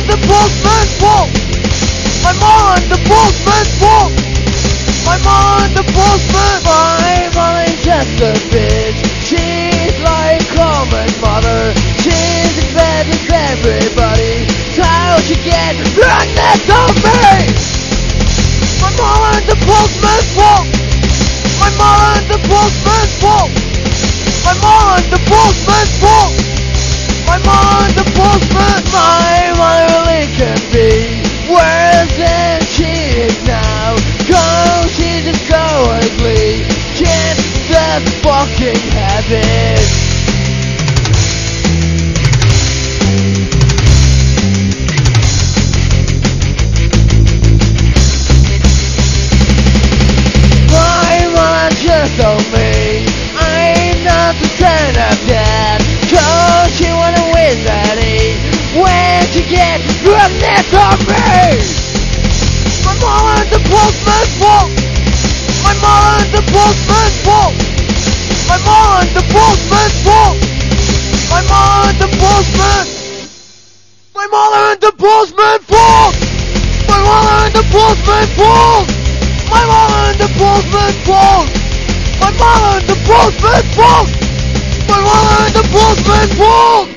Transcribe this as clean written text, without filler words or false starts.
the postman's fault. My mom and the postman's fault. My mom and the postman. My mom is just a bitch. She's like common mother. She's in bed with everybody. How she get pregnant on me? My mom and the postman's fault. My mom and the postman's fault. My mom and the postman's fault. My mom and the postman. My mother really can be worse than she is now. Cause she's just cowardly. Can't just fucking have it. My mother just told me I'm not the kind of dad. Cause she wanna win daddy when she gets pregnant on me. My mom and the postman's fault. My mom and the postman's fault. My mom and the postman's fault. My mom and the postman. My mother and the postman's fault. My mother and the postman's fault. My mother and the postman's fault. My mother and the postman's fault. My mother and the postman's fault.